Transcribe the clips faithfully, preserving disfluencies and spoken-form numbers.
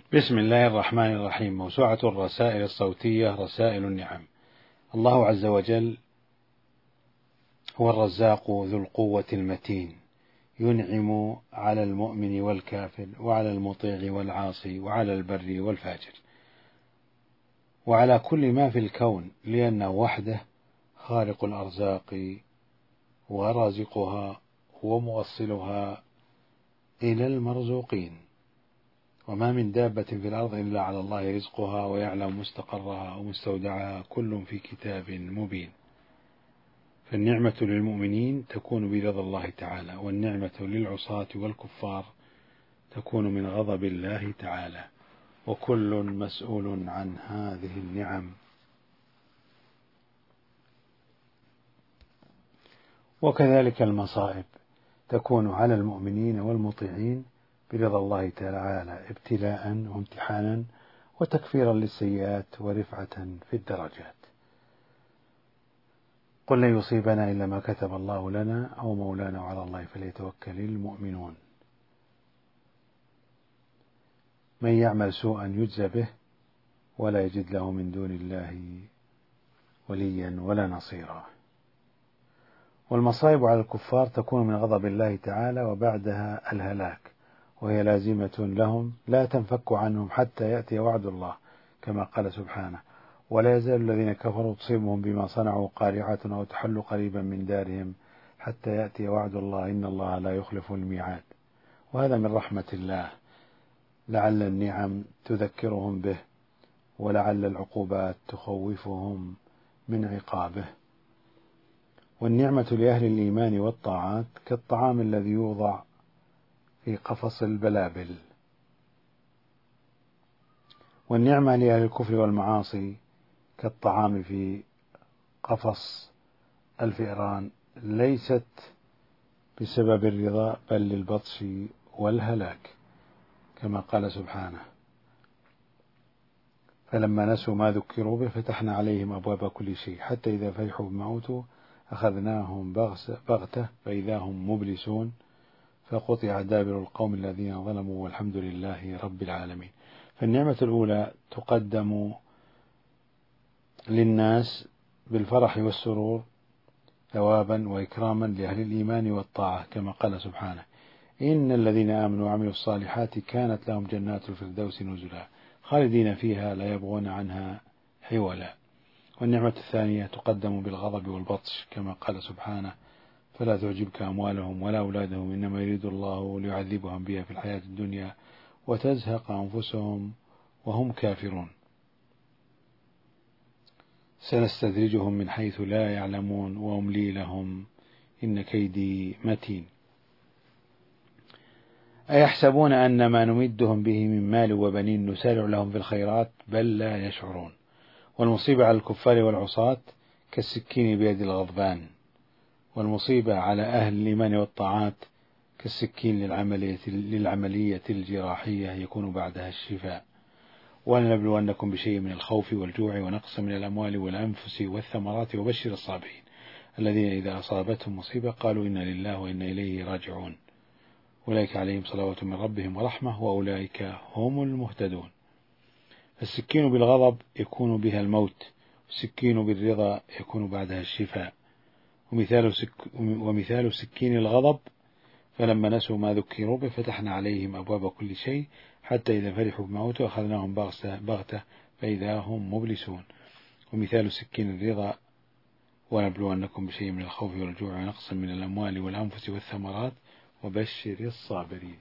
بسم الله الرحمن الرحيم. موسوعة الرسائل الصوتية رسائل النعم. الله عز وجل هو الرزاق ذو القوة المتين، ينعم على المؤمن والكافر وعلى المطيع والعاصي وعلى البر والفاجر وعلى كل ما في الكون، لأنه وحده خالق الأرزاق ورازقها وموصلها إلى المرزوقين. وما من دابة في الأرض إلا على الله رزقها ويعلم مستقرها ومستودعها كل في كتاب مبين. فالنعمة للمؤمنين تكون برضا الله تعالى، والنعمة للعصاة والكفار تكون من غضب الله تعالى، وكل مسؤول عن هذه النعم. وكذلك المصائب تكون على المؤمنين والمطيعين برضا الله تعالى ابتلاء وامتحانا وتكفيرا للسيئات ورفعة في الدرجات. قل لن يصيبنا إلا ما كتب الله لنا أو مولانا وعلى الله فليتوكل المؤمنون. من يعمل سوءا يجزى به ولا يجد له من دون الله وليا ولا نصيرا. والمصائب على الكفار تكون من غضب الله تعالى وبعدها الهلاك، وهي لازمة لهم لا تنفك عنهم حتى يأتي وعد الله، كما قال سبحانه: ولا يزال الذين كفروا تصيبهم بما صنعوا قارعة أو تحل قريبا من دارهم حتى يأتي وعد الله إن الله لا يخلف الميعاد. وهذا من رحمة الله، لعل النعم تذكرهم به، ولعل العقوبات تخوفهم من عقابه. والنعمة لأهل الإيمان والطاعات كالطعام الذي يوضع في قفص البلابل، والنعمة لأهل الكفر والمعاصي كالطعام في قفص الفئران، ليست بسبب الرضا بل للبطش والهلاك، كما قال سبحانه: فلما نسوا ما ذكروا به فتحنا عليهم أبواب كل شيء حتى إذا فرحوا بما أوتوا أخذناهم بغتة فإذا هم مبلسون فقطع دابر القوم الذين ظلموا والحمد لله رب العالمين. فالنعمة الأولى تقدم للناس بالفرح والسرور ثوابا وإكراما لأهل الإيمان والطاعة، كما قال سبحانه: إن الذين آمنوا وعملوا الصالحات كانت لهم جنات الفردوس نزلا خالدين فيها لا يبغون عنها حولا. والنعمة الثانية تقدم بالغضب والبطش، كما قال سبحانه: فلا تعجبك أموالهم ولا أولادهم إنما يريد الله ليعذبهم بها في الحياة الدنيا وتزهق أنفسهم وهم كافرون. سنستدرجهم من حيث لا يعلمون وأملي لهم إن كيدي متين. أيحسبون أن ما نمدهم به من مال وبنين نسارع لهم في الخيرات بل لا يشعرون. والمصيبة على الكفار والعصاة كالسكين بيد الغضبان، والمصيبة على أهل الإيمان والطاعات كالسكين للعملية, للعملية الجراحية يكون بعدها الشفاء. ولنبلونكم بشيء من الخوف والجوع ونقص من الأموال والأنفس والثمرات وبشر الصابرين الذين إذا أصابتهم مصيبة قالوا إنا لله وإنا إليه راجعون أولئك عليهم صلوات من ربهم ورحمة وأولئك هم المهتدون. السكين بالغضب يكون بها الموت، والسكين بالرضا يكون بعدها الشفاء. ومثال, سك ومثال سكين الغضب: فلما نسوا ما ذكروا به فتحنا عليهم أبواب كل شيء حتى إذا فرحوا بما أوتوا أخذناهم بغتة فإذا هم مبلسون. ومثال سكين الرضا: ونبلونكم بشيء من الخوف والجوع ونقص من الأموال والأنفس والثمرات وبشر الصابرين.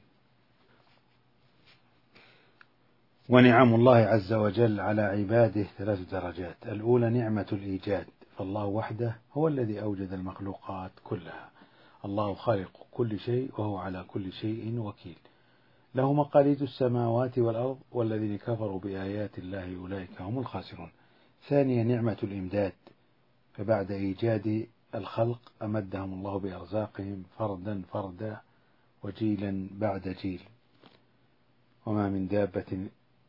ونعم الله عز وجل على عباده ثلاث درجات. الأولى نعمة الإيجاد، فالله وحده هو الذي أوجد المخلوقات كلها. الله خالق كل شيء وهو على كل شيء وكيل، له مقاليد السماوات والأرض، والذين كفروا بآيات الله أولئك هم الخاسرون. ثانيا نعمة الإمداد، فبعد إيجاد الخلق أمدهم الله بأرزاقهم فردا فردا وجيلا بعد جيل. وما من دابة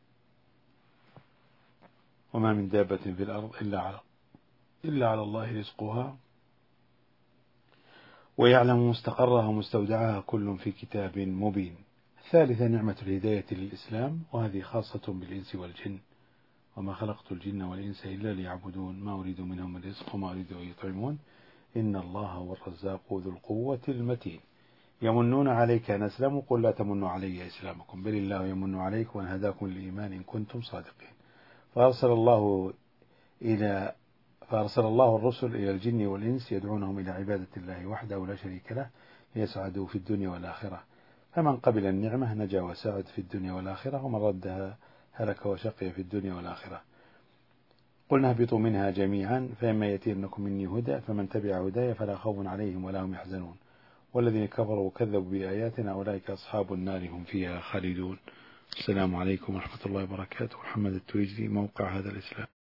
وما من دابة في الأرض إلا على إلا على الله رزقها ويعلم مستقرها ومستودعها كل في كتاب مبين. الثالثة نعمة الهداية للإسلام، وهذه خاصة بالإنس والجن، وما خلقت الجن والإنس إلا ليعبدون ما أريد منهم من رزق وما أريد أن يطعمون إن الله هو الرزاق ذو القوة المتين. يمنون عليك أن أسلموا قل لا تمنوا علي إسلامكم بل الله يمن عليكم أن هداكم للإيمان إن كنتم صادقين. فأرسل الله إلى فأرسل الله الرسل إلى الجن والإنس يدعونهم إلى عبادة الله وحده لا شريك له ليسعدوا في الدنيا والآخرة، فمن قبل النعمة نجا وسعد في الدنيا والآخرة، ومن ردها هلك وشقي في الدنيا والآخرة. قلنا اهبطوا منها جميعا فإما يأتينكم مني هدى فمن تبع هداي فلا خوف عليهم ولا هم يحزنون والذين كفروا وكذبوا بآياتنا أولئك أصحاب النار هم فيها خالدون. السلام عليكم ورحمة الله وبركاته. محمد التويجري، موقع هذا الإسلام.